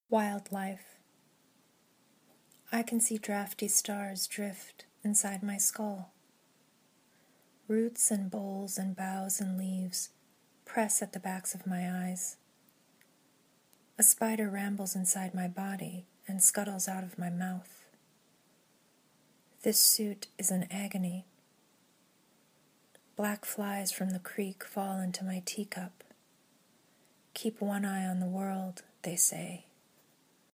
Wildlife. I can see drafty stars drift inside my skull. Roots and boles and boughs and leaves press at the backs of my eyes. A spider rambles inside my body and scuttles out of my mouth. This suit is an agony. Black flies from the creek fall into my teacup. Keep one eye on the world, they say.